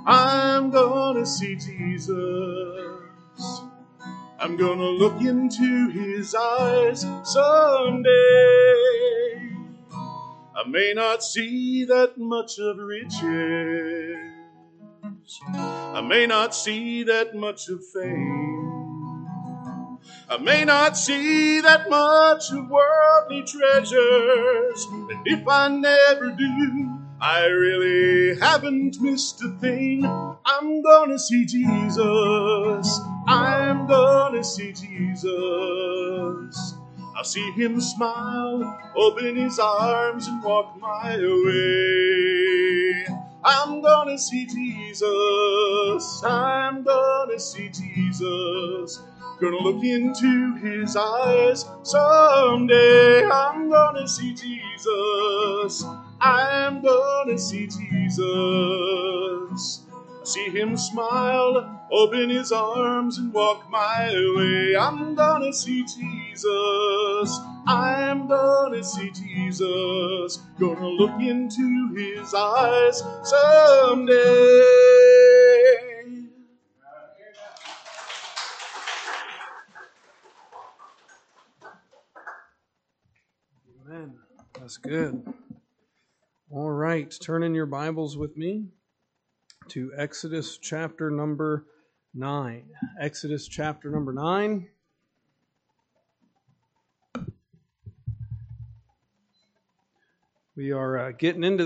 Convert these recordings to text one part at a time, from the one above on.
I'm gonna see Jesus. I'm gonna look into his eyes someday. I may not see that much of riches. I may not see that much of fame. I may not see that much of worldly treasures. And if I never do, I really haven't missed a thing. I'm gonna see Jesus. I'm gonna see Jesus. I'll see him smile, open his arms and walk my way. I'm gonna see Jesus. I'm gonna see Jesus. Gonna look into his eyes someday. I'm gonna see Jesus. I'm gonna see Jesus. See him smile, open his arms and walk my way. I'm gonna see Jesus. I'm gonna see Jesus. Gonna look into his eyes someday. Amen. That's good. All right, turn in your Bibles with me to Exodus chapter number 9. Exodus chapter number 9. We are getting into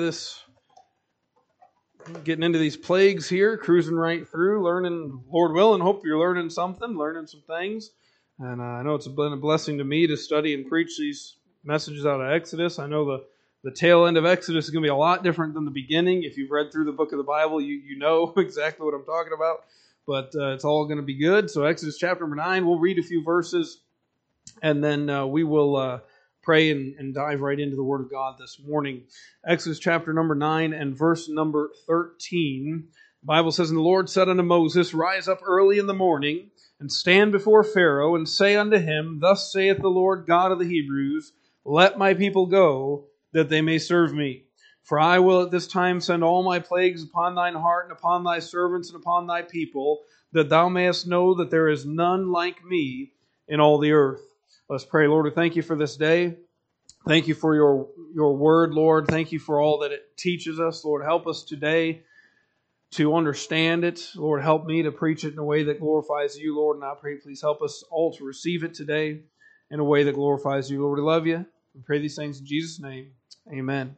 these plagues here, cruising right through, learning, Lord willing, hope you're learning something, learning some things. And I know it's been a blessing to me to study and preach these messages out of Exodus. I know the tail end of Exodus is going to be a lot different than the beginning. If you've read through the book of the Bible, you know exactly what I'm talking about. But it's all going to be good. So Exodus chapter number 9, we'll read a few verses, and then we will pray and dive right into the Word of God this morning. Exodus chapter number 9 and verse number 13. The Bible says, "And the Lord said unto Moses, Rise up early in the morning, and stand before Pharaoh, and say unto him, Thus saith the Lord God of the Hebrews, Let my people go, that they may serve me. For I will at this time send all my plagues upon thine heart, and upon thy servants, and upon thy people, that thou mayest know that there is none like me in all the earth." Let's pray. Lord, we thank you for this day. Thank you for your word, Lord. Thank you for all that it teaches us. Lord, help us today to understand it. Lord, help me to preach it in a way that glorifies you, Lord. And I pray, please help us all to receive it today in a way that glorifies you. Lord, we love you. We pray these things in Jesus' name. Amen.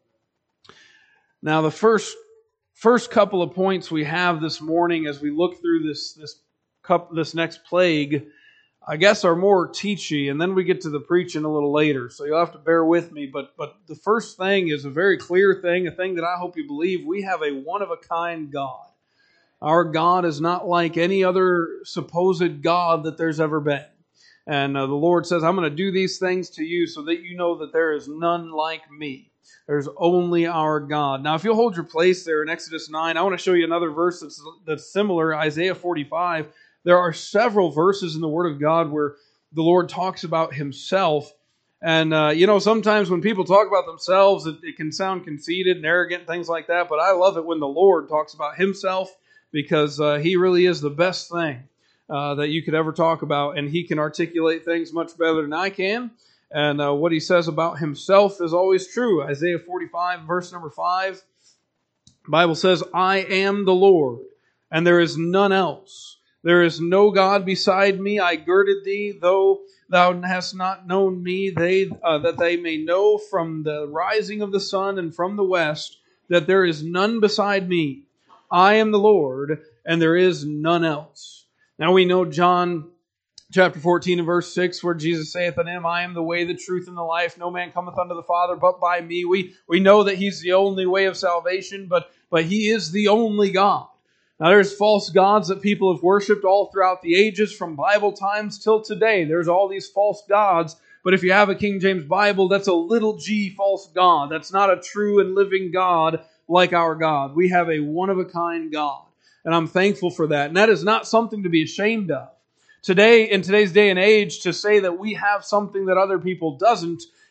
Now, the first couple of points we have this morning as we look through this next plague, I guess, are more teachy, and then we get to the preaching a little later. So you'll have to bear with me. But the first thing is a very clear thing, a thing that I hope you believe. We have a one-of-a-kind God. Our God is not like any other supposed God that there's ever been. And the Lord says, I'm going to do these things to you so that you know that there is none like me. There's only our God. Now, if you'll hold your place there in Exodus 9, I want to show you another verse that's similar, Isaiah 45. There are several verses in the Word of God where the Lord talks about Himself. And, sometimes when people talk about themselves, it can sound conceited and arrogant and things like that. But I love it when the Lord talks about Himself, because He really is the best thing that you could ever talk about, and He can articulate things much better than I can. And what He says about Himself is always true. Isaiah 45, verse number 5, the Bible says, I am the Lord, and there is none else. There is no God beside me. I girded thee, though thou hast not known me, that they may know from the rising of the sun and from the west that there is none beside me. I am the Lord, and there is none else. Now we know John chapter 14 and verse 6, where Jesus saith unto him, I am the way, the truth, and the life. No man cometh unto the Father but by me. We know that He's the only way of salvation, but He is the only God. Now there's false gods that people have worshipped all throughout the ages, from Bible times till today. There's all these false gods, but if you have a King James Bible, that's a little g false god. That's not a true and living God like our God. We have a one-of-a-kind God, and I'm thankful for that. And that is not something to be ashamed of. Today, in today's day and age, to say that we have something that other people doesn't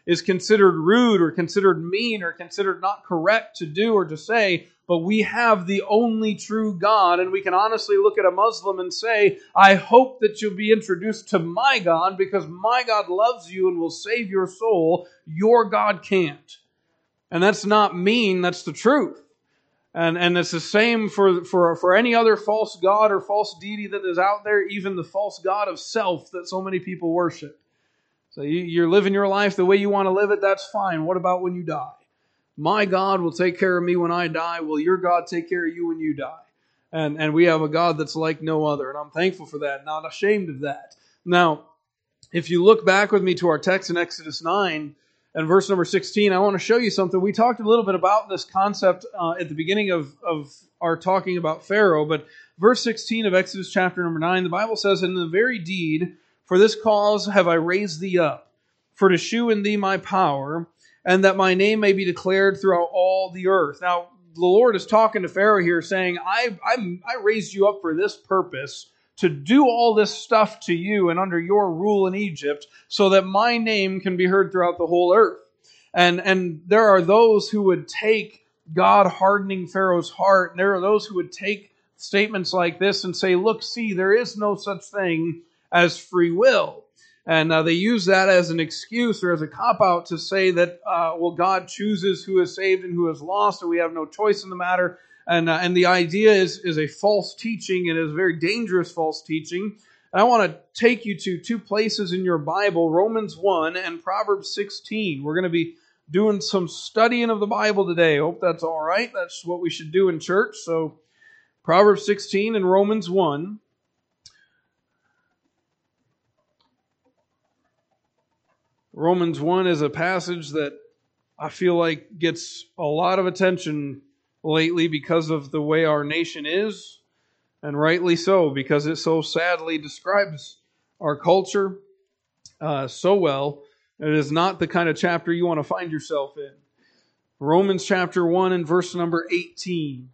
is considered rude or considered mean or considered not correct to do or to say, but we have the only true God, and we can honestly look at a Muslim and say, I hope that you'll be introduced to my God because my God loves you and will save your soul. Your God can't. And that's not mean, that's the truth. And it's the same for any other false god or false deity that is out there, even the false god of self that so many people worship. So you're living your life the way you want to live it, that's fine. What about when you die? My God will take care of me when I die. Will your God take care of you when you die? And we have a God that's like no other. And I'm thankful for that, not ashamed of that. Now, if you look back with me to our text in Exodus 9 and verse number 16, I want to show you something. We talked a little bit about this concept at the beginning of our talking about Pharaoh. But verse 16 of Exodus chapter number 9, the Bible says, in the very deed, for this cause have I raised thee up, for to shew in thee my power, and that my name may be declared throughout all the earth. Now, the Lord is talking to Pharaoh here saying, I raised you up for this purpose, to do all this stuff to you and under your rule in Egypt, so that my name can be heard throughout the whole earth. And there are those who would take God hardening Pharaoh's heart, and there are those who would take statements like this and say, look, see, there is no such thing as free will. And they use that as an excuse or as a cop-out to say that, God chooses who is saved and who is lost, and we have no choice in the matter. And the idea is a false teaching. It is a very dangerous false teaching. And I want to take you to two places in your Bible, Romans 1 and Proverbs 16. We're going to be doing some studying of the Bible today. I hope that's all right. That's what we should do in church. So Proverbs 16 and Romans 1. Romans 1 is a passage that I feel like gets a lot of attention lately because of the way our nation is, and rightly so, because it so sadly describes our culture so well. It is not the kind of chapter you want to find yourself in. Romans chapter 1 and verse number 18.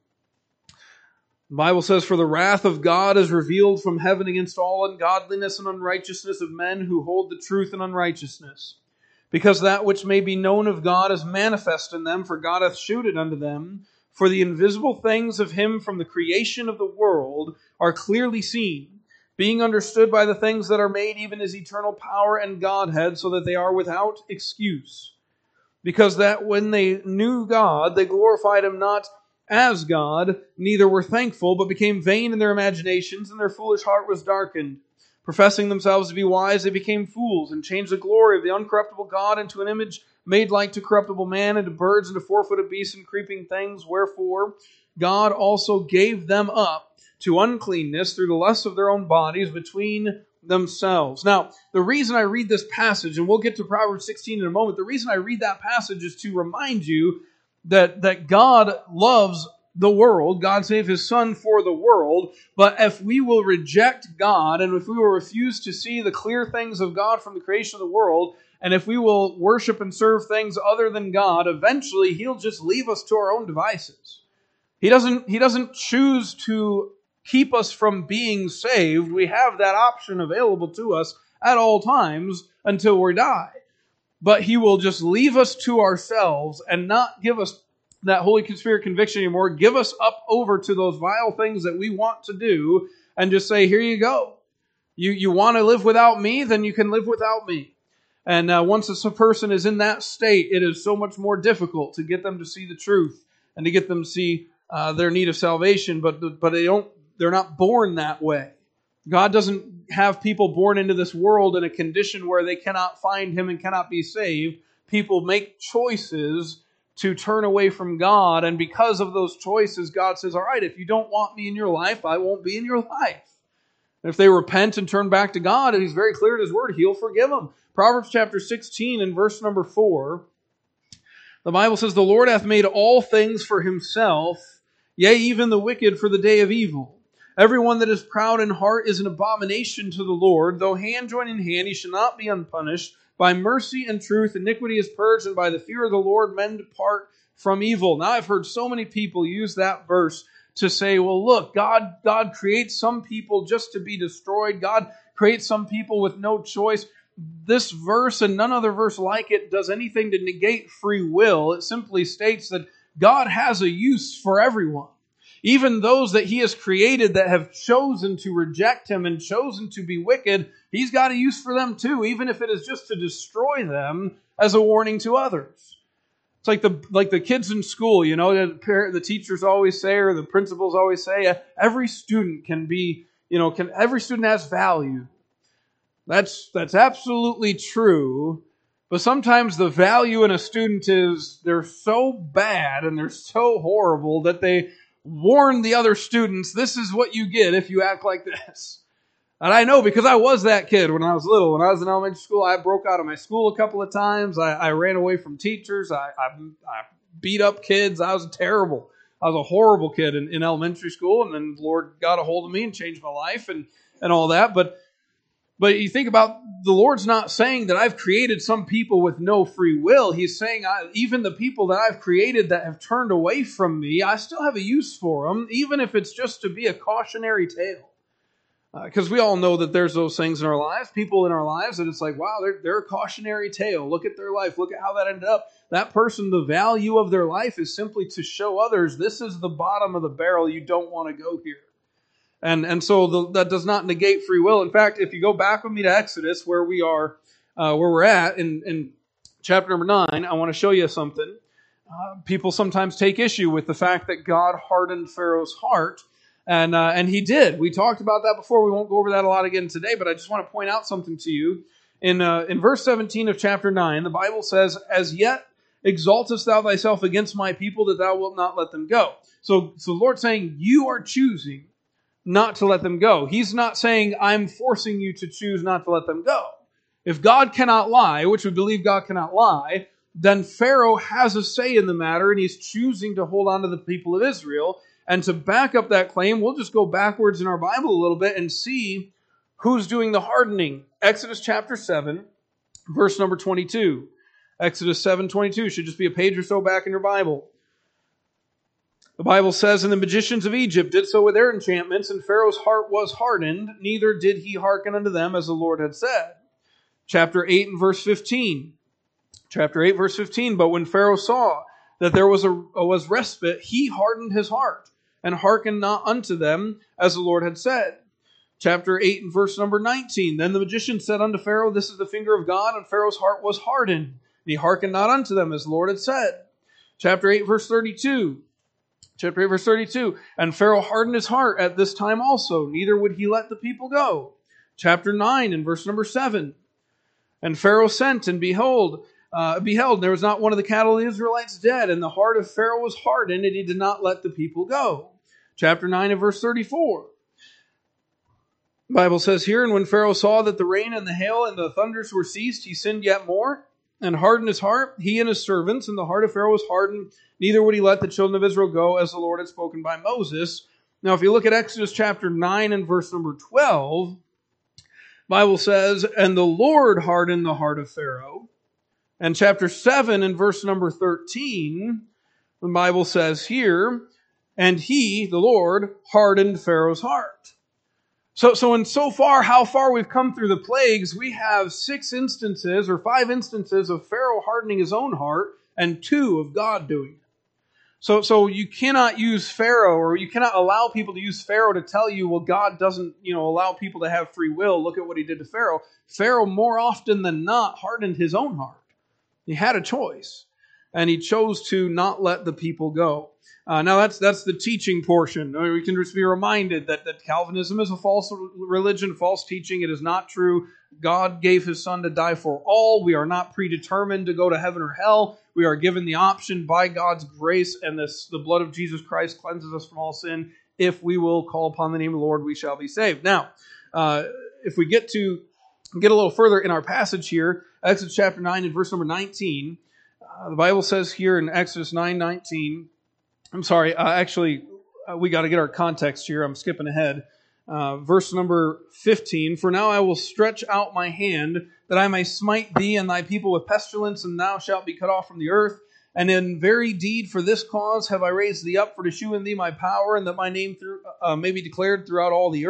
The Bible says, for the wrath of God is revealed from heaven against all ungodliness and unrighteousness of men who hold the truth in unrighteousness. Because that which may be known of God is manifest in them, for God hath shewed it unto them. For the invisible things of him from the creation of the world are clearly seen, being understood by the things that are made, even his eternal power and Godhead, so that they are without excuse. Because that when they knew God, they glorified him not as God, neither were thankful, but became vain in their imaginations, and their foolish heart was darkened. Professing themselves to be wise, they became fools, and changed the glory of the uncorruptible God into an image made like to corruptible man, and to birds, and to four-footed beasts, and creeping things. Wherefore God also gave them up to uncleanness through the lust of their own bodies between themselves. Now, the reason I read this passage, and we'll get to Proverbs 16 in a moment, the reason I read that passage is to remind you that God loves the world. God saved his Son for the world. But if we will reject God, and if we will refuse to see the clear things of God from the creation of the world, and if we will worship and serve things other than God, eventually he'll just leave us to our own devices. He doesn't choose to keep us from being saved. We have that option available to us at all times until we die. But he will just leave us to ourselves and not give us that Holy Spirit conviction anymore, give us up over to those vile things that we want to do, and just say, here you go. You want to live without me, then you can live without me. And once a person is in that state, it is so much more difficult to get them to see the truth and to get them to see their need of salvation, but they're not born that way. God doesn't have people born into this world in a condition where they cannot find him and cannot be saved. People make choices to turn away from God, and because of those choices, God says, all right, if you don't want me in your life, I won't be in your life. And if they repent and turn back to God, and he's very clear in his word, he'll forgive them. Proverbs chapter 16 and verse number 4, the Bible says, the Lord hath made all things for himself, yea, even the wicked for the day of evil. Everyone that is proud in heart is an abomination to the Lord. Though hand join in hand, he shall not be unpunished. By mercy and truth, iniquity is purged, and by the fear of the Lord, men depart from evil. Now, I've heard so many people use that verse to say, well, look, God creates some people just to be destroyed. God creates some people with no choice. this verse and none other verse like it does anything to negate free will. It simply states that God has a use for everyone. Even those that He has created that have chosen to reject Him and chosen to be wicked, He's got a use for them too, even if it is just to destroy them as a warning to others. It's like the kids in school, the teachers always say, or the principals always say, every student every student has value. That's absolutely true. But sometimes the value in a student is they're so bad and they're so horrible that they warn the other students, this is what you get if you act like this. And I know because I was that kid when I was little. When I was in elementary school, I broke out of my school a couple of times. I ran away from teachers. I beat up kids. I was a horrible kid in elementary school. And then the Lord got a hold of me and changed my life and all that. But you think about, the Lord's not saying that I've created some people with no free will. He's saying even the people that I've created that have turned away from me, I still have a use for them, even if it's just to be a cautionary tale. Because we all know that there's those things in our lives, people in our lives, that it's like, wow, they're a cautionary tale. Look at their life. Look at how that ended up. That person, the value of their life is simply to show others, this is the bottom of the barrel. You don't want to go here. And so that does not negate free will. In fact, if you go back with me to Exodus, where we're at in chapter number 9, I want to show you something. People sometimes take issue with the fact that God hardened Pharaoh's heart, and He did. We talked about that before. We won't go over that a lot again today, but I just want to point out something to you. In verse 17 of chapter 9, the Bible says, "As yet exaltest thou thyself against my people, that thou wilt not let them go." So the Lord's saying, you are choosing not to let them go. He's not saying, I'm forcing you to choose not to let them go. If God cannot lie, which we believe God cannot lie, then Pharaoh has a say in the matter, and he's choosing to hold on to the people of Israel. And to back up that claim, we'll just go backwards in our Bible a little bit and see who's doing the hardening. Exodus chapter 7, verse number 22. Exodus 7:22 should just be a page or so back in your Bible. The Bible says, "And the magicians of Egypt did so with their enchantments, and Pharaoh's heart was hardened, neither did he hearken unto them as the Lord had said." Chapter 8 and verse 15. Chapter 8, verse 15. "But when Pharaoh saw that there was respite, he hardened his heart, and hearkened not unto them as the Lord had said." Chapter 8 and verse number 19. "Then the magician said unto Pharaoh, This is the finger of God, and Pharaoh's heart was hardened, and he hearkened not unto them as the Lord had said." Chapter 8, verse 32. Chapter 8, verse 32. "And Pharaoh hardened his heart at this time also, neither would he let the people go." Chapter 9 and verse number 7. "And Pharaoh sent, and beheld, there was not one of the cattle of the Israelites dead, and the heart of Pharaoh was hardened, and he did not let the people go." Chapter 9 and verse 34. The Bible says here, "And when Pharaoh saw that the rain and the hail and the thunders were ceased, he sinned yet more, and hardened his heart, he and his servants, and the heart of Pharaoh was hardened, neither would he let the children of Israel go, as the Lord had spoken by Moses." Now, if you look at Exodus chapter 9 and verse number 12, the Bible says, "And the Lord hardened the heart of Pharaoh." And chapter 7 and verse number 13, the Bible says here, "And he, the Lord, hardened Pharaoh's heart." So in so far, how far we've come through the plagues, we have 5 instances of Pharaoh hardening his own heart, and 2 of God doing it. So you cannot use Pharaoh, or you cannot allow people to use Pharaoh to tell you, well, God doesn't, allow people to have free will. Look at what he did to Pharaoh. Pharaoh, more often than not, hardened his own heart. He had a choice, and he chose to not let the people go. Now that's the teaching portion. We can just be reminded that Calvinism is a false religion, false teaching. It is not true. God gave his Son to die for all. We are not predetermined to go to heaven or hell. We are given the option by God's grace, and the blood of Jesus Christ cleanses us from all sin. If we will call upon the name of the Lord, we shall be saved. Now, if we get a little further in our passage here, Exodus chapter 9 and verse number 19, the Bible says here in Exodus 9:19, I'm sorry, we got to get our context here. I'm skipping ahead. Verse number 15, "For now I will stretch out my hand, that I may smite thee and thy people with pestilence, and thou shalt be cut off from the earth. And in very deed for this cause have I raised thee up, for to shew in thee my power, and that my name may be declared throughout all the earth.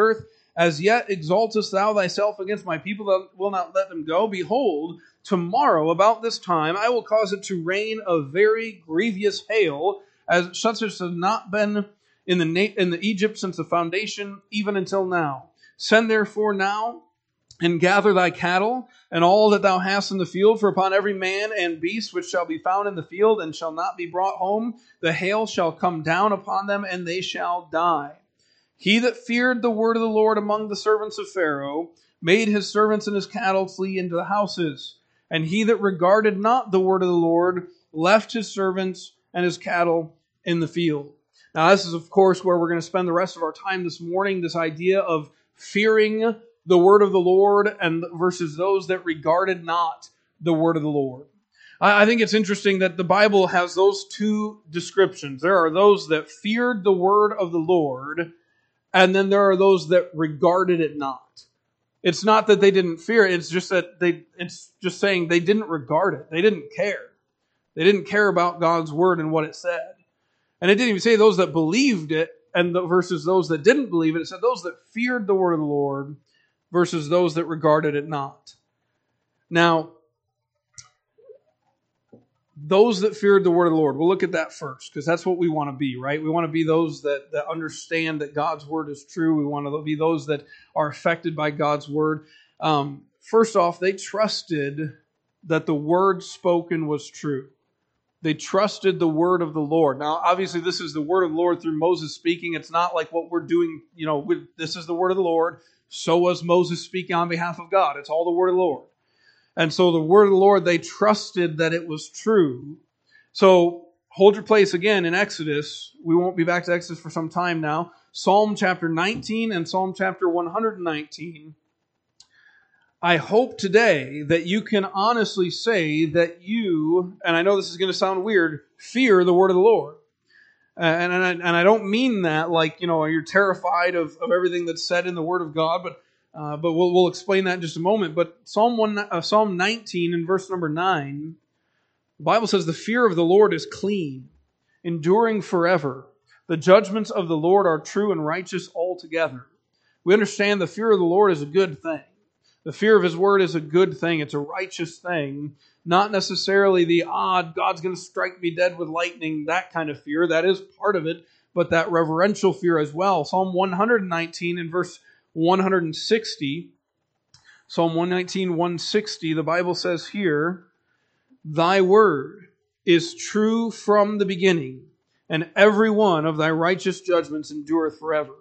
As yet exaltest thou thyself against my people that will not let them go? Behold, tomorrow about this time I will cause it to rain a very grievous hail, as such as has not been in the Egypt since the foundation, even until now. Send therefore now and gather thy cattle and all that thou hast in the field, for upon every man and beast which shall be found in the field and shall not be brought home, the hail shall come down upon them, and they shall die. He that feared the word of the Lord among the servants of Pharaoh made his servants and his cattle flee into the houses. And he that regarded not the word of the Lord left his servants and his cattle in the field. Now, this is, of course, where we're going to spend the rest of our time this morning, this idea of fearing the word of the Lord and versus those that regarded not the word of the Lord. I think it's interesting that the Bible has those two descriptions. There are those that feared the word of the Lord, and then there are those that regarded it not. It's not that they didn't fear it, it's just that it's just saying they didn't regard it. They didn't care. They didn't care about God's word and what it said. And it didn't even say those that believed it and versus those that didn't believe it. It said those that feared the word of the Lord versus those that regarded it not. Now, those that feared the word of the Lord, we'll look at that first, because that's what we want to be, right? We want to be those that understand that God's word is true. We want to be those that are affected by God's word. First off, they trusted that the word spoken was true. They trusted the word of the Lord. Now, obviously, this is the word of the Lord through Moses speaking. It's not like what we're doing, this is the word of the Lord. So was Moses speaking on behalf of God. It's all the word of the Lord. And so the word of the Lord, they trusted that it was true. So hold your place again in Exodus. We won't be back to Exodus for some time now. Psalm chapter 19 and Psalm chapter 119. I hope today that you can honestly say that you, and I know this is going to sound weird, fear the word of the Lord. And I don't mean that like, you're terrified of everything that's said in the word of God, but we'll explain that in just a moment. But Psalm 19 and verse number 9, the Bible says, the fear of the Lord is clean, enduring forever. The judgments of the Lord are true and righteous altogether. We understand the fear of the Lord is a good thing. The fear of His word is a good thing. It's a righteous thing. Not necessarily the odd, God's going to strike me dead with lightning, that kind of fear. That is part of it, but that reverential fear as well. Psalm 119 and verse 160, Psalm 119, 160, the Bible says here, Thy word is true from the beginning, and every one of Thy righteous judgments endureth forever.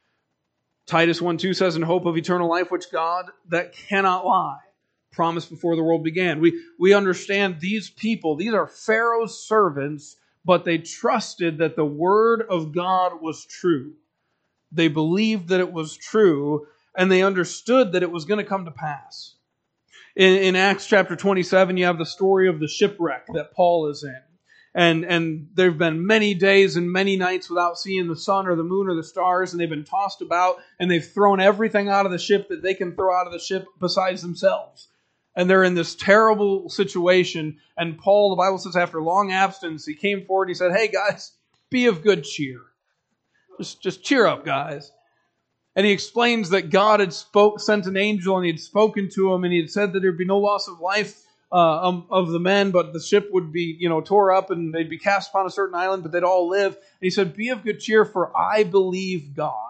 Titus 1:2 says, in hope of eternal life, which God, that cannot lie, promised before the world began. We understand these people, these are Pharaoh's servants, but they trusted that the word of God was true. They believed that it was true, and they understood that it was going to come to pass. In Acts chapter 27, you have the story of the shipwreck that Paul is in. And there have been many days and many nights without seeing the sun or the moon or the stars, and they've been tossed about, and they've thrown everything out of the ship that they can throw out of the ship besides themselves. And they're in this terrible situation, and Paul, the Bible says, after long abstinence, he came forward and he said, hey guys, be of good cheer. Just cheer up, guys. And he explains that God had sent an angel, and he had spoken to him, and he had said that there would be no loss of life of the men, but the ship would be, tore up, and they'd be cast upon a certain island, but they'd all live. And he said, be of good cheer, for I believe God.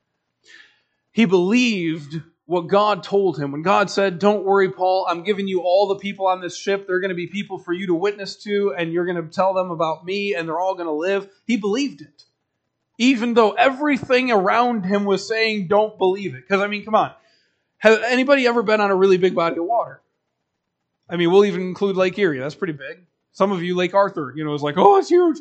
He believed what God told him. When God said, don't worry, Paul, I'm giving you all the people on this ship. They're going to be people for you to witness to, and you're going to tell them about me, and they're all going to live. He believed it. Even though everything around him was saying, don't believe it. Because, come on. Has anybody ever been on a really big body of water? We'll even include Lake Erie. That's pretty big. Some of you, Lake Arthur, is like, oh, it's huge.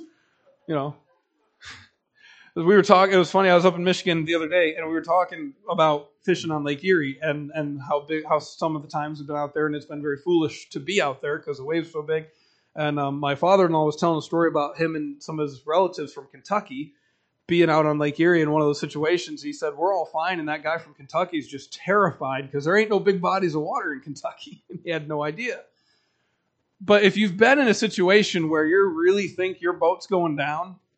We were talking, it was funny, I was up in Michigan the other day, and we were talking about fishing on Lake Erie and how some of the times we've been out there, and it's been very foolish to be out there because the waves are so big. And my father-in-law was telling a story about him and some of his relatives from Kentucky being out on Lake Erie in one of those situations. He said, we're all fine, and that guy from Kentucky is just terrified because there ain't no big bodies of water in Kentucky. And he had no idea. But if you've been in a situation where you really think your boat's going down,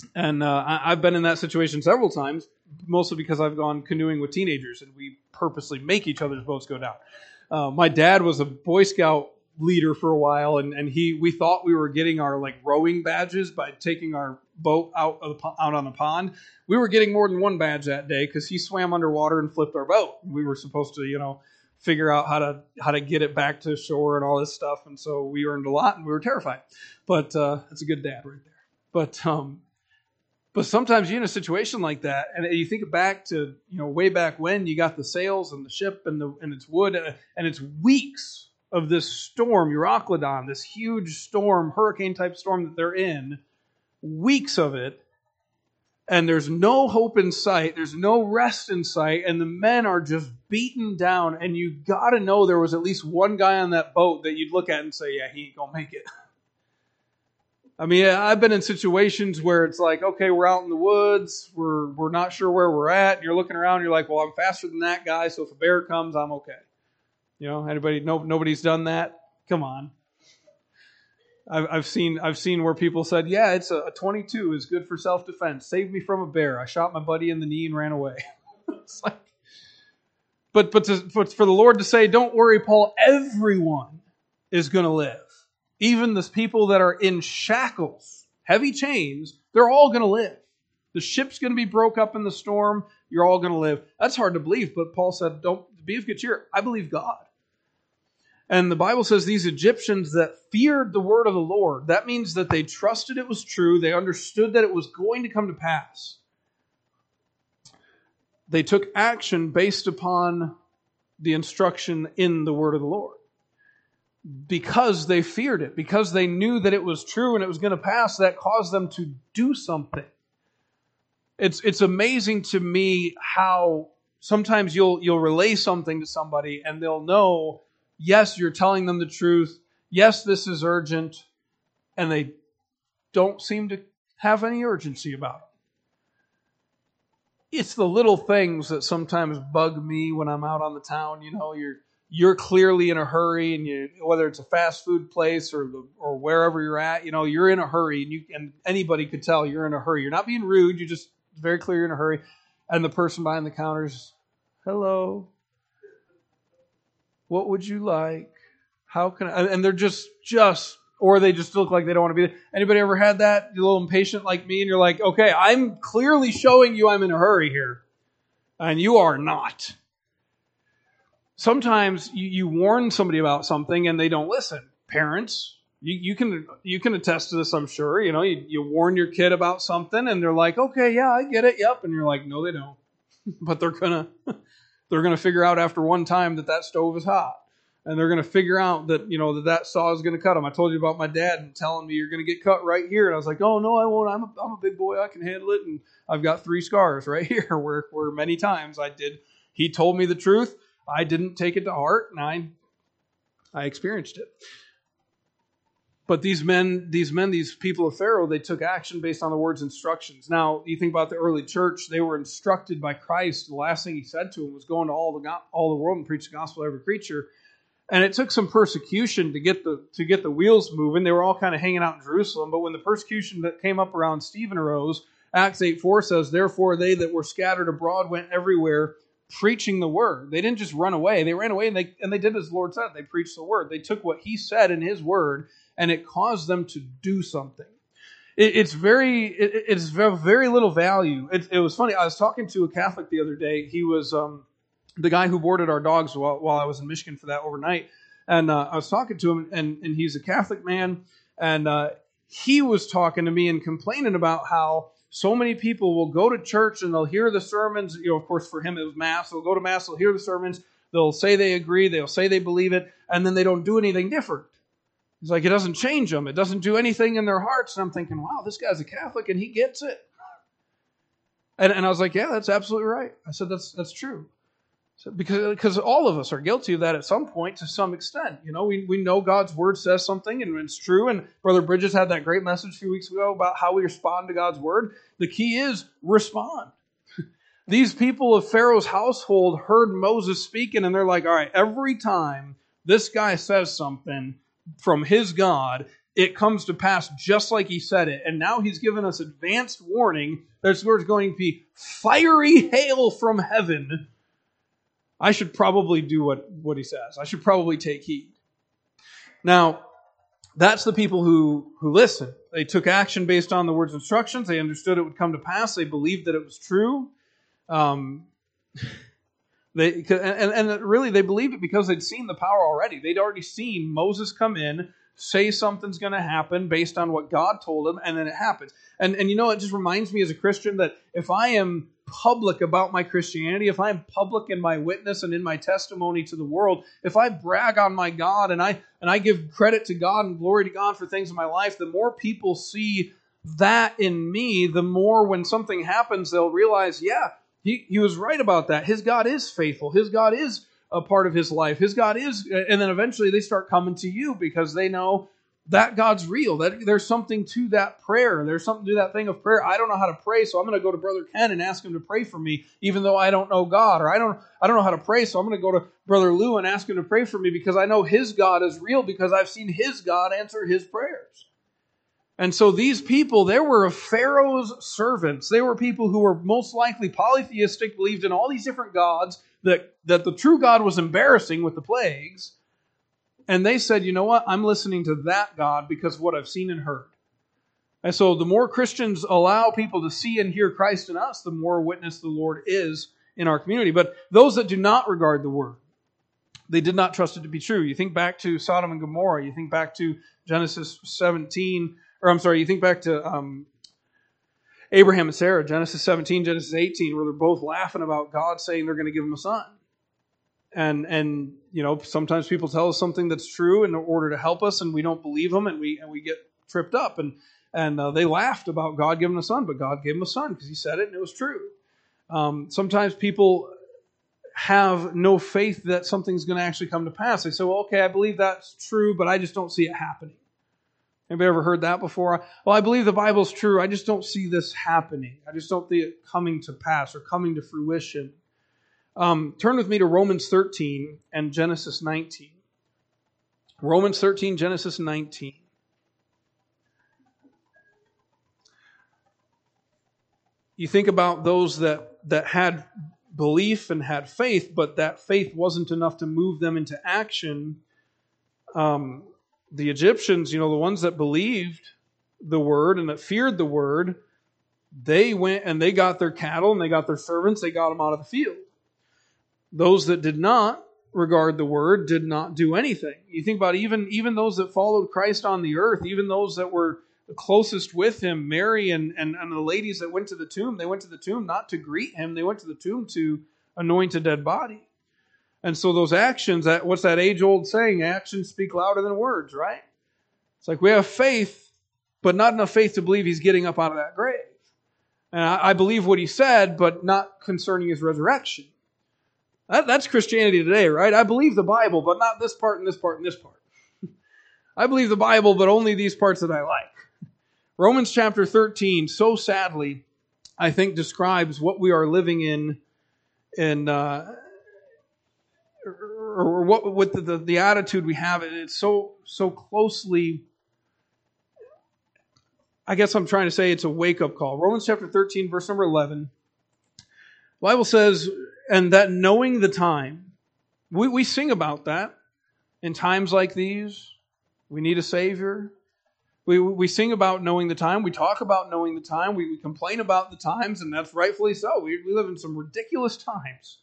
And I've been in that situation several times, mostly because I've gone canoeing with teenagers, and we purposely make each other's boats go down. My dad was a Boy Scout leader for a while, and we thought we were getting our rowing badges by taking our boat out on the pond. We were getting more than one badge that day because he swam underwater and flipped our boat. We were supposed to, figure out how to get it back to shore and all this stuff, and so we earned a lot, and we were terrified. But that's a good dad right there. But sometimes you're in a situation like that, and you think back to way back when you got the sails and the ship and it's wood, and it's weeks of this storm, Euroclydon, this huge storm, hurricane type storm that they're in, weeks of it, and there's no hope in sight, there's no rest in sight, and the men are just beaten down, and you got to know there was at least one guy on that boat that you'd look at and say, yeah, he ain't gonna make it. I mean, I've been in situations where it's like, okay, we're out in the woods, we're not sure where we're at, and you're looking around, you're like, well, I'm faster than that guy, so if a bear comes, I'm okay. Anybody? Nobody's done that? Come on. I've seen where people said, yeah, it's a 22 is good for self-defense. Saved me from a bear. I shot my buddy in the knee and ran away. It's like, but for the Lord to say, don't worry, Paul, everyone is going to live. Even the people that are in shackles, heavy chains, they're all going to live. The ship's going to be broke up in the storm. You're all going to live. That's hard to believe, but Paul said, don't be of good cheer. I believe God. And the Bible says these Egyptians that feared the word of the Lord, that means that they trusted it was true. They understood that it was going to come to pass. They took action based upon the instruction in the word of the Lord. Because they feared it, because they knew that it was true and it was going to pass, that caused them to do something. It's amazing to me how sometimes you'll relay something to somebody and they'll know, yes, you're telling them the truth. Yes, this is urgent. And they don't seem to have any urgency about it. It's the little things that sometimes bug me when I'm out on the town. You're clearly in a hurry, and whether it's a fast food place or wherever you're at, you're in a hurry, and anybody could tell you're in a hurry. You're not being rude. You're just very clear you're in a hurry. And the person behind the counter's, hello, what would you like? How can I? And they're just, or they just look like they don't want to be there. Anybody ever had that? You're a little impatient like me, and you're like, okay, I'm clearly showing you I'm in a hurry here, and you are not. Sometimes you warn somebody about something and they don't listen. Parents, you can attest to this, I'm sure. You warn your kid about something and they're like, okay, yeah, I get it, yep. And you're like, no, they don't. But they're gonna figure out after one time that stove is hot, and they're gonna figure out that that saw is gonna cut them. I told you about my dad and telling me you're gonna get cut right here, and I was like, oh no, I won't. I'm a big boy, I can handle it, and I've got 3 scars right here where many times I did. He told me the truth. I didn't take it to heart, and I experienced it. But these people of Pharaoh, they took action based on the word's instructions. Now, you think about the early church, they were instructed by Christ. The last thing he said to them was go into all the world and preach the gospel to every creature. And it took some persecution to get the wheels moving. They were all kind of hanging out in Jerusalem. But when the persecution that came up around Stephen arose, Acts 8:4 says, therefore they that were scattered abroad went everywhere, preaching the word. They didn't just run away. They ran away and they did as the Lord said. They preached the word. They took what he said in his word, and it caused them to do something. It's very little value. It was funny. I was talking to a Catholic the other day. He was the guy who boarded our dogs while I was in Michigan for that overnight. And I was talking to him, and he's a Catholic man. And he was talking to me and complaining about how so many people will go to church and they'll hear the sermons. Of course, for him it was Mass. They'll go to Mass, they'll hear the sermons, they'll say they agree, they'll say they believe it, and then they don't do anything different. It's like it doesn't change them. It doesn't do anything in their hearts. And I'm thinking, wow, this guy's a Catholic and he gets it. And I was like, yeah, that's absolutely right. I said, that's true. So, because all of us are guilty of that at some point to some extent. We know God's word says something and it's true. And Brother Bridges had that great message a few weeks ago about how we respond to God's word. The key is respond. These people of Pharaoh's household heard Moses speaking and they're like, all right, every time this guy says something from his God, it comes to pass just like he said it. And now he's given us advanced warning. There's going to be fiery hail from heaven. I should probably do what he says. I should probably take heed. Now, that's the people who listen. They took action based on the word's instructions. They understood it would come to pass. They believed that it was true. Really, they believed it because they'd seen the power already. They'd already seen Moses come in, say something's going to happen based on what God told him, and then it happens. And it just reminds me as a Christian that if I am public about my Christianity, if I am public in my witness and in my testimony to the world, if I brag on my God and I give credit to God and glory to God for things in my life, the more people see that in me, the more when something happens, they'll realize, yeah, he was right about that. His God is faithful. His God is a part of his life. His God is, and then eventually they start coming to you because they know that God's real. That there's something to that prayer. There's something to that thing of prayer. I don't know how to pray, so I'm going to go to Brother Ken and ask him to pray for me, even though I don't know God. Or I don't know how to pray, so I'm going to go to Brother Lou and ask him to pray for me because I know his God is real because I've seen his God answer his prayers. And so these people, they were Pharaoh's servants. They were people who were most likely polytheistic, believed in all these different gods, that the true God was embarrassing with the plagues. And they said, you know what? I'm listening to that God because of what I've seen and heard. And so the more Christians allow people to see and hear Christ in us, the more witness the Lord is in our community. But those that do not regard the word, they did not trust it to be true. You think back to Sodom and Gomorrah. You think back to Genesis 17, you think back to Abraham and Sarah, Genesis 17, Genesis 18, where they're both laughing about God saying they're going to give them a son. And sometimes people tell us something that's true in order to help us, and we don't believe them, and we get tripped up. And they laughed about God giving a son, but God gave them a son because he said it and it was true. Sometimes people have no faith that something's going to actually come to pass. They say, well, okay, I believe that's true, but I just don't see it happening. Anybody ever heard that before? Well, I believe the Bible's true. I just don't see this happening. I just don't see it coming to pass or coming to fruition. Turn with me to Romans 13 and Genesis 19. Romans 13, Genesis 19. You think about those that had belief and had faith, but that faith wasn't enough to move them into action. The Egyptians, the ones that believed the word and that feared the word, they went and they got their cattle and they got their servants, they got them out of the field. Those that did not regard the word did not do anything. You think about even those that followed Christ on the earth, even those that were the closest with him, Mary and the ladies that went to the tomb, they went to the tomb not to greet him, they went to the tomb to anoint a dead body. And so those actions, what's that age-old saying? Actions speak louder than words, right? It's like we have faith, but not enough faith to believe he's getting up out of that grave. And I believe what he said, but not concerning his resurrection. That's Christianity today, right? I believe the Bible, but not this part and this part and this part. I believe the Bible, but only these parts that I like. Romans chapter 13, so sadly, I think describes what we are living in or what with the attitude we have. It's so closely, I guess I'm trying to say it's a wake-up call. Romans chapter 13, verse number 11. The Bible says, and that knowing the time, we sing about that. In times like these, we need a Savior. We sing about knowing the time. We talk about knowing the time. We complain about the times, and that's rightfully so. We live in some ridiculous times.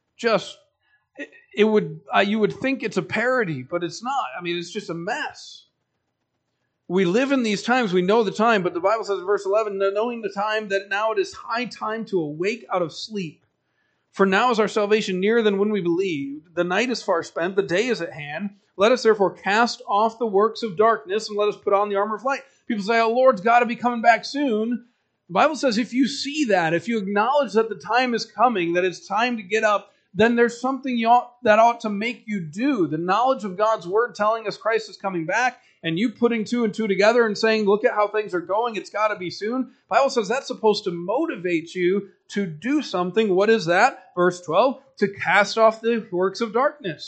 You would think it's a parody, but it's not. I mean, it's just a mess. We live in these times. We know the time, but the Bible says in verse 11, knowing the time, that now it is high time to awake out of sleep. For now is our salvation nearer than when we believed. The night is far spent. The day is at hand. Let us therefore cast off the works of darkness and let us put on the armor of light. People say, oh, Lord's got to be coming back soon. The Bible says if you see that, if you acknowledge that the time is coming, that it's time to get up, then there's something that ought to make you do. The knowledge of God's word telling us Christ is coming back, and you putting two and two together and saying, look at how things are going, it's got to be soon. The Bible says that's supposed to motivate you to do something. What is that? Verse 12, to cast off the works of darkness.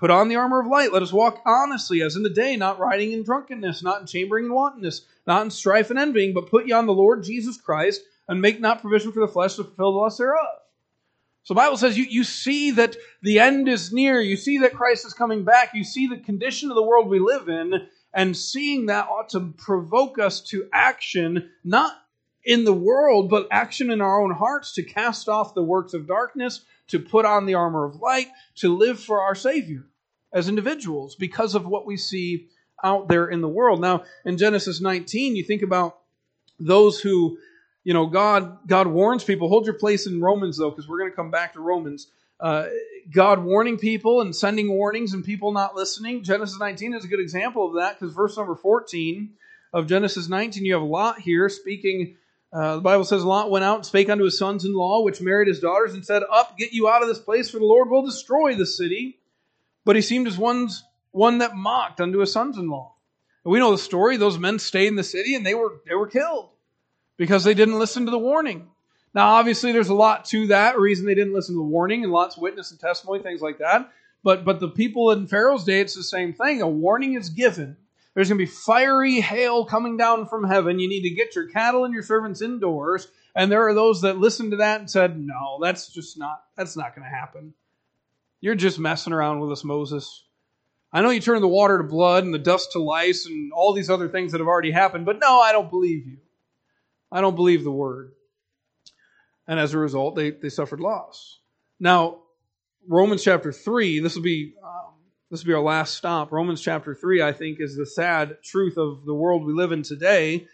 Put on the armor of light. Let us walk honestly, as in the day, not riding in drunkenness, not in chambering and wantonness, not in strife and envying, but put ye on the Lord Jesus Christ, and make not provision for the flesh to fulfill the lust thereof. So the Bible says you see that the end is near. You see that Christ is coming back. You see the condition of the world we live in, and seeing that ought to provoke us to action, not in the world, but action in our own hearts, to cast off the works of darkness, to put on the armor of light, to live for our Savior as individuals because of what we see out there in the world. Now, in Genesis 19, you think about those who, God warns people. Hold your place in Romans, though, because we're going to come back to Romans. God warning people and sending warnings and people not listening. Genesis 19 is a good example of that, because verse number 14 of Genesis 19, you have Lot here speaking. The Bible says, Lot went out and spake unto his sons-in-law, which married his daughters, and said, Up, get you out of this place, for the Lord will destroy the city. But he seemed as one that mocked unto his sons-in-law. And we know the story. Those men stayed in the city, and they were killed because they didn't listen to the warning. Now, obviously, there's a lot to that reason they didn't listen to the warning, and lots of witness and testimony, things like that. But the people in Pharaoh's day, it's the same thing. A warning is given. There's going to be fiery hail coming down from heaven. You need to get your cattle and your servants indoors. And there are those that listened to that and said, no, that's not going to happen. You're just messing around with us, Moses. I know you turned the water to blood and the dust to lice and all these other things that have already happened, but no, I don't believe you. I don't believe the word. And as a result, they suffered loss. Now, Romans chapter 3, this will be our last stop. Romans chapter 3, I think, is the sad truth of the world we live in today.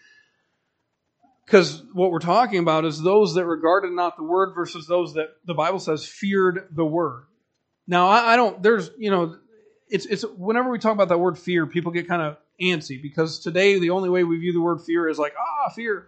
Because what we're talking about is those that regarded not the word versus those that the Bible says feared the word. Now, it's whenever we talk about that word fear, people get kind of antsy, because today the only way we view the word fear is like, fear.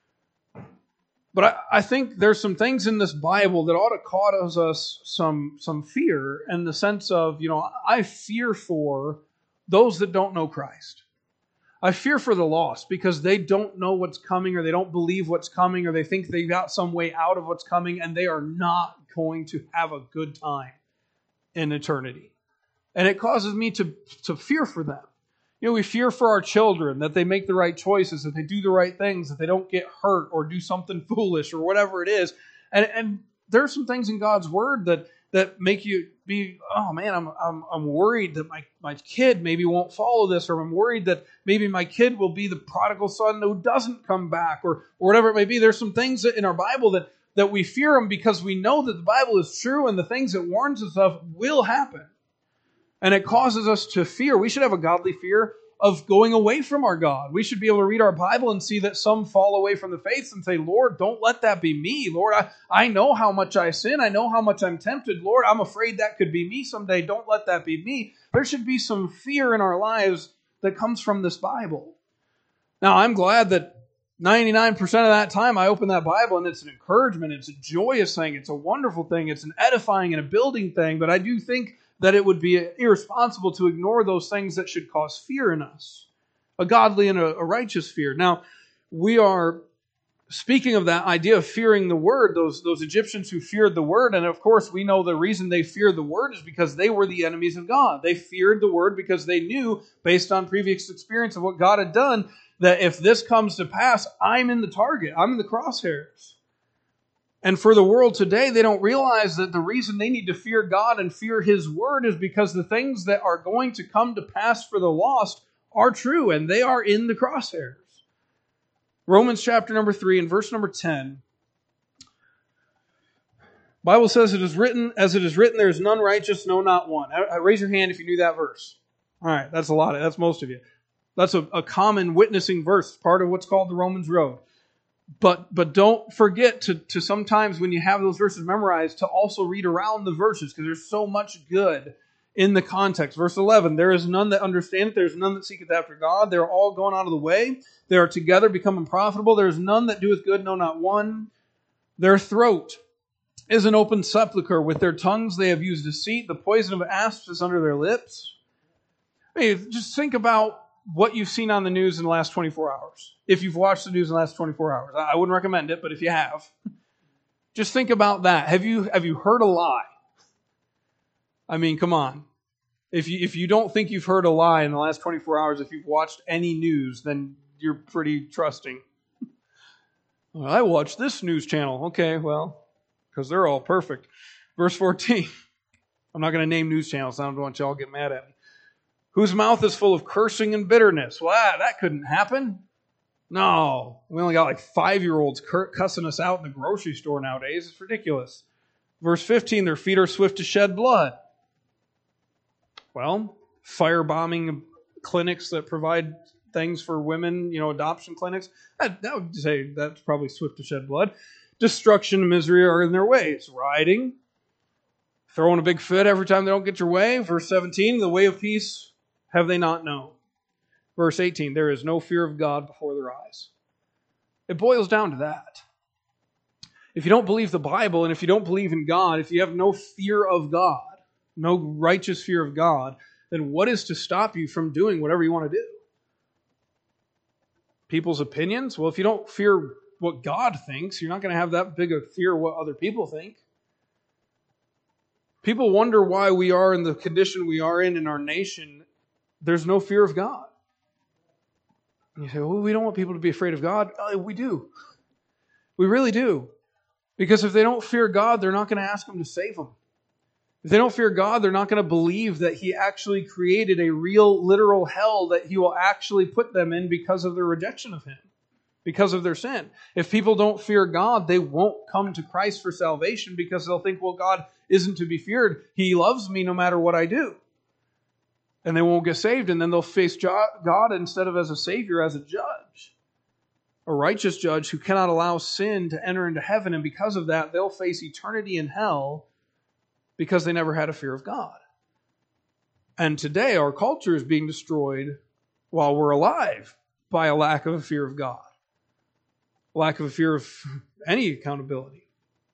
But I think there's some things in this Bible that ought to cause us some fear, in the sense of, I fear for those that don't know Christ. I fear for the lost because they don't know what's coming, or they don't believe what's coming, or they think they got some way out of what's coming, and they are not going to have a good time in eternity. And it causes me to fear for them. We fear for our children, that they make the right choices, that they do the right things, that they don't get hurt or do something foolish or whatever it is. And there are some things in God's word that make you be, oh man, I'm worried that my kid maybe won't follow this, or I'm worried that maybe my kid will be the prodigal son who doesn't come back, or whatever it may be. There's some things in our Bible that we fear them because we know that the Bible is true, and the things it warns us of will happen. And it causes us to fear. We should have a godly fear of going away from our God. We should be able to read our Bible and see that some fall away from the faith and say, Lord, don't let that be me. Lord, I know how much I sin. I know how much I'm tempted. Lord, I'm afraid that could be me someday. Don't let that be me. There should be some fear in our lives that comes from this Bible. Now, I'm glad that 99% of that time I open that Bible and it's an encouragement. It's a joyous thing. It's a wonderful thing. It's an edifying and a building thing. But I do think that it would be irresponsible to ignore those things that should cause fear in us, a godly and a righteous fear. Now, we are speaking of that idea of fearing the word, those Egyptians who feared the word, and of course we know the reason they feared the word is because they were the enemies of God. They feared the word because they knew, based on previous experience of what God had done, that if this comes to pass, I'm in the target, I'm in the crosshairs. And for the world today, they don't realize that the reason they need to fear God and fear His word is because the things that are going to come to pass for the lost are true, and they are in the crosshairs. Romans chapter number 3 and verse number 10. Bible says, as it is written, there is none righteous, no, not one. Raise your hand if you knew that verse. All right, that's a lot. That's most of you. That's a common witnessing verse, part of what's called the Romans Road. But don't forget to sometimes when you have those verses memorized to also read around the verses, because there's so much good in the context. Verse 11, there is none that understandeth, there is none that seeketh after God. They are all gone out of the way. They are together become unprofitable. There is none that doeth good, no, not one. Their throat is an open sepulchre. With their tongues they have used deceit. The poison of asps is under their lips. Hey, just think about what you've seen on the news in the last 24 hours. If you've watched the news in the last 24 hours. I wouldn't recommend it, but if you have, just think about that. Have you heard a lie? I mean, come on. If you don't think you've heard a lie in the last 24 hours, if you've watched any news, then you're pretty trusting. Well, I watched this news channel. Okay, well, because they're all perfect. Verse 14. I'm not going to name news channels. I don't want y'all to get mad at me. Whose mouth is full of cursing and bitterness. Well, that couldn't happen. No. We only got like 5-year-olds cussing us out in the grocery store nowadays. It's ridiculous. Verse 15, their feet are swift to shed blood. Well, firebombing clinics that provide things for women, adoption clinics, that would say that's probably swift to shed blood. Destruction and misery are in their ways. Rioting, throwing a big fit every time they don't get your way. Verse 17, the way of peace have they not known. Verse 18, there is no fear of God before their eyes. It boils down to that. If you don't believe the Bible and if you don't believe in God, if you have no fear of God, no righteous fear of God, then what is to stop you from doing whatever you want to do? People's opinions? Well, if you don't fear what God thinks, you're not going to have that big a fear of what other people think. People wonder why we are in the condition we are in our nation. There's no fear of God. And you say, well, we don't want people to be afraid of God. We do. We really do. Because if they don't fear God, they're not going to ask Him to save them. If they don't fear God, they're not going to believe that He actually created a real, literal hell that He will actually put them in because of their rejection of Him, because of their sin. If people don't fear God, they won't come to Christ for salvation because they'll think, well, God isn't to be feared. He loves me no matter what I do. And they won't get saved, and then they'll face God instead of as a Savior, as a judge. A righteous judge who cannot allow sin to enter into heaven, and because of that, they'll face eternity in hell because they never had a fear of God. And today, our culture is being destroyed while we're alive by a lack of a fear of God. Lack of a fear of any accountability.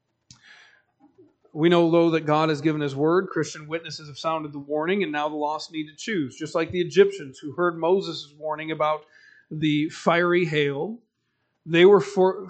We know, though, that God has given His word. Christian witnesses have sounded the warning, and now the lost need to choose. Just like the Egyptians who heard Moses' warning about the fiery hail, they were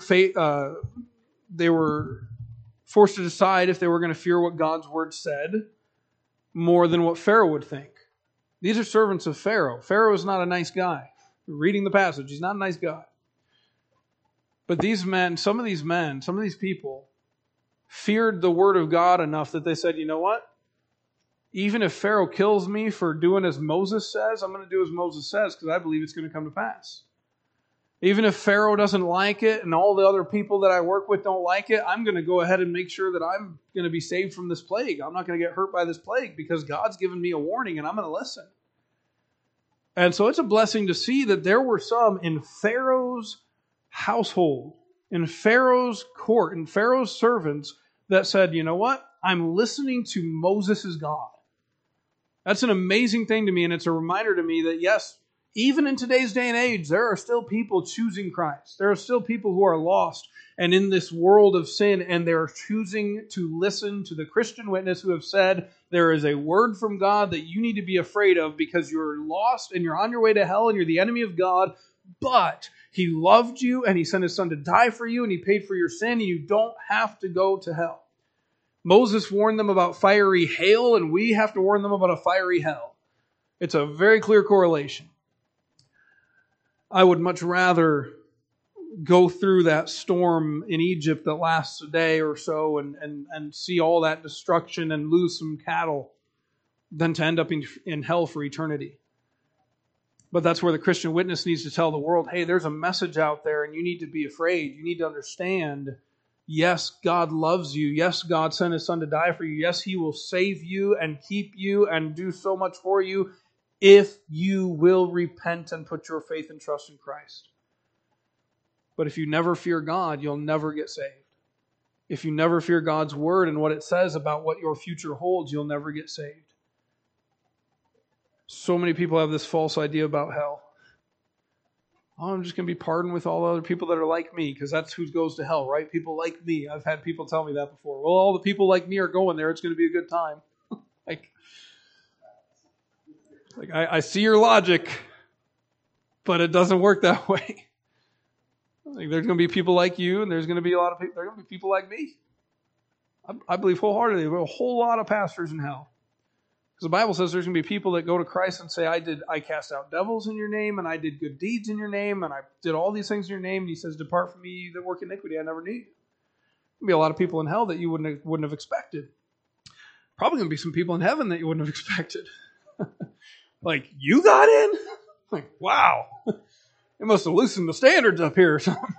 forced to decide if they were going to fear what God's word said more than what Pharaoh would think. These are servants of Pharaoh. Pharaoh is not a nice guy. Reading the passage, he's not a nice guy. But these men, some of these people, feared the word of God enough that they said, you know what? Even if Pharaoh kills me for doing as Moses says, I'm going to do as Moses says because I believe it's going to come to pass. Even if Pharaoh doesn't like it and all the other people that I work with don't like it, I'm going to go ahead and make sure that I'm going to be saved from this plague. I'm not going to get hurt by this plague because God's given me a warning and I'm going to listen. And so it's a blessing to see that there were some in Pharaoh's household, in Pharaoh's court, in Pharaoh's servants that said, you know what? I'm listening to Moses' God. That's an amazing thing to me, and it's a reminder to me that yes, even in today's day and age, there are still people choosing Christ. There are still people who are lost and in this world of sin, and they're choosing to listen to the Christian witness who have said, there is a word from God that you need to be afraid of because you're lost and you're on your way to hell and you're the enemy of God, but He loved you and He sent His Son to die for you and He paid for your sin and you don't have to go to hell. Moses warned them about fiery hail, and we have to warn them about a fiery hell. It's a very clear correlation. I would much rather go through that storm in Egypt that lasts a day or so and see all that destruction and lose some cattle than to end up in hell for eternity. But that's where the Christian witness needs to tell the world, hey, there's a message out there and you need to be afraid. You need to understand, yes, God loves you. Yes, God sent His Son to die for you. Yes, He will save you and keep you and do so much for you if you will repent and put your faith and trust in Christ. But if you never fear God, you'll never get saved. If you never fear God's word and what it says about what your future holds, you'll never get saved. So many people have this false idea about hell. Oh, I'm just going to be pardoned with all other people that are like me, because that's who goes to hell, right? People like me. I've had people tell me that before. Well, all the people like me are going there. It's going to be a good time. I see your logic, but it doesn't work that way. There's going to be people like you, and there's going to be there's going to be people like me. I believe wholeheartedly there are a whole lot of pastors in hell. Because the Bible says there's going to be people that go to Christ and say, I cast out devils in your name, and I did good deeds in your name, and I did all these things in your name. And he says, depart from me, you that work iniquity, I never knew you. There'll be a lot of people in hell that you wouldn't have expected. Probably going to be some people in heaven that you wouldn't have expected. Like, you got in? Like, wow. It must have loosened the standards up here or something.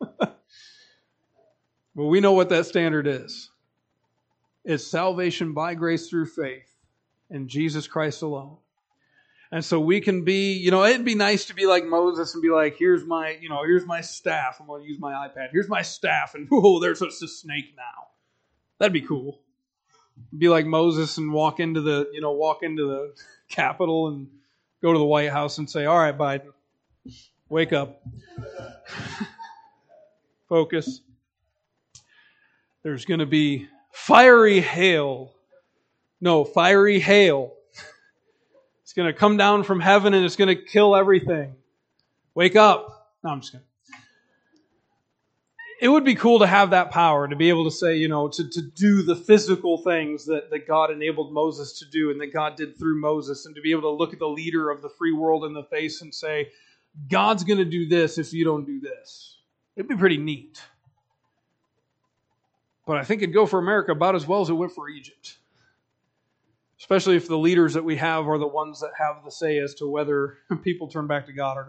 But we know what that standard is. It's salvation by grace through faith in Jesus Christ alone. And so we can be, it'd be nice to be like Moses and be like, here's my staff. I'm going to use my iPad. Here's my staff. And there's a snake now. That'd be cool. Be like Moses and walk into the Capitol and go to the White House and say, all right, Biden, wake up. Focus. There's going to be fiery hail. It's going to come down from heaven and it's going to kill everything. Wake up. No, I'm just kidding. It would be cool to have that power, to be able to say, to do the physical things that God enabled Moses to do and that God did through Moses, and to be able to look at the leader of the free world in the face and say, God's going to do this if you don't do this. It'd be pretty neat. But I think it'd go for America about as well as it would for Egypt. Especially if the leaders that we have are the ones that have the say as to whether people turn back to God or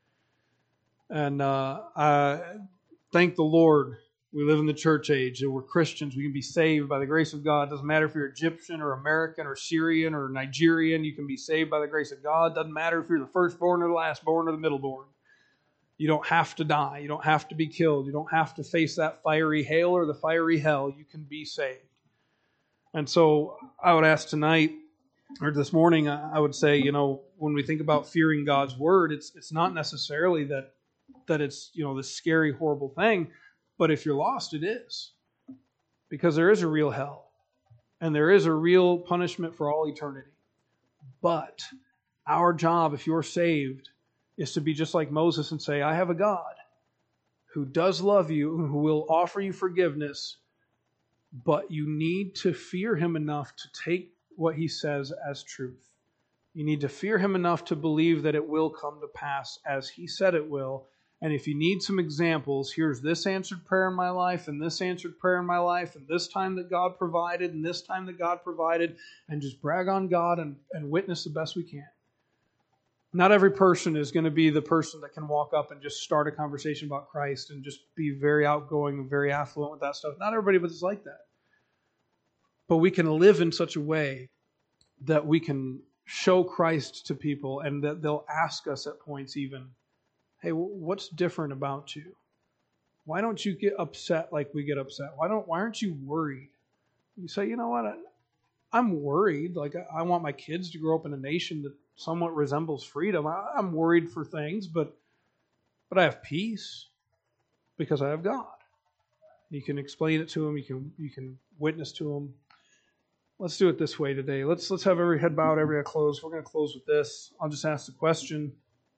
not. And I thank the Lord we live in the church age, that we're Christians. We can be saved by the grace of God. It doesn't matter if you're Egyptian or American or Syrian or Nigerian. You can be saved by the grace of God. It doesn't matter if you're the firstborn or the lastborn or the middleborn. You don't have to die. You don't have to be killed. You don't have to face that fiery hail or the fiery hell. You can be saved. And so I would ask tonight, or this morning, I would say, when we think about fearing God's word, it's not necessarily that it's, this scary, horrible thing. But if you're lost, it is. Because there is a real hell. And there is a real punishment for all eternity. But our job, if you're saved, is to be just like Moses and say, I have a God who does love you, who will offer you forgiveness, but you need to fear him enough to take what he says as truth. You need to fear him enough to believe that it will come to pass as he said it will. And if you need some examples, here's this answered prayer in my life, and this answered prayer in my life, and this time that God provided, and this time that God provided, and just brag on God and witness the best we can. Not every person is going to be the person that can walk up and just start a conversation about Christ and just be very outgoing and very affluent with that stuff. Not everybody was like that. But we can live in such a way that we can show Christ to people, and that they'll ask us at points even, hey, what's different about you? Why don't you get upset like we get upset? Why aren't you worried? You say, you know what? I'm worried. Like, I want my kids to grow up in a nation that somewhat resembles freedom. I'm worried for things, but I have peace because I have God. You can explain it to them. You can witness to them. Let's do it this way today. Let's have every head bowed, every eye closed. We're going to close with this. I'll just ask the question.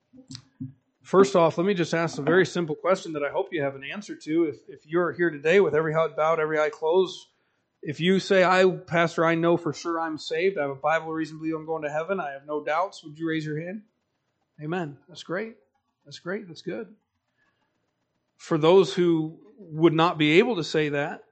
First off, let me just ask a very simple question that I hope you have an answer to. If you're here today with every head bowed, every eye closed, if you say, Pastor, I know for sure I'm saved, I have a Bible reason to believe I'm going to heaven, I have no doubts, would you raise your hand? Amen. That's great. That's great. That's good. For those who would not be able to say that,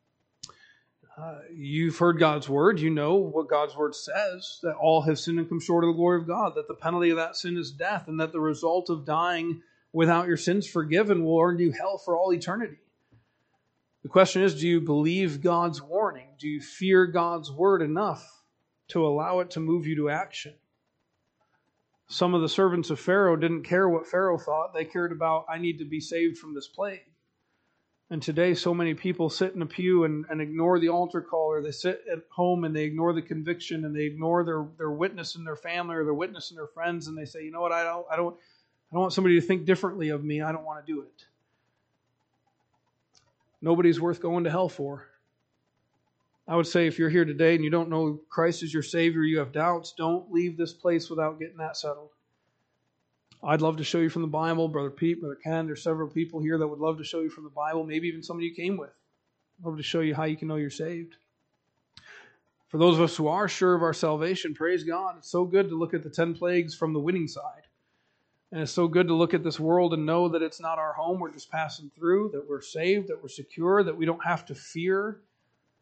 you've heard God's word. You know what God's word says, that all have sinned and come short of the glory of God, that the penalty of that sin is death, and that the result of dying without your sins forgiven will earn you hell for all eternity. The question is, do you believe God's warning? Do you fear God's word enough to allow it to move you to action? Some of the servants of Pharaoh didn't care what Pharaoh thought. They cared about, I need to be saved from this plague. And today, so many people sit in a pew and ignore the altar call, or they sit at home and they ignore the conviction, and they ignore their witness in their family or their witness in their friends, and they say, you know what, I don't want somebody to think differently of me. I don't want to do it. Nobody's worth going to hell for. I would say if you're here today and you don't know Christ as your Savior, you have doubts, don't leave this place without getting that settled. I'd love to show you from the Bible. Brother Pete, Brother Ken, there's several people here that would love to show you from the Bible, maybe even somebody you came with. I'd love to show you how you can know you're saved. For those of us who are sure of our salvation, praise God. It's so good to look at the 10 plagues from the winning side. And it's so good to look at this world and know that it's not our home. We're just passing through, that we're saved, that we're secure, that we don't have to fear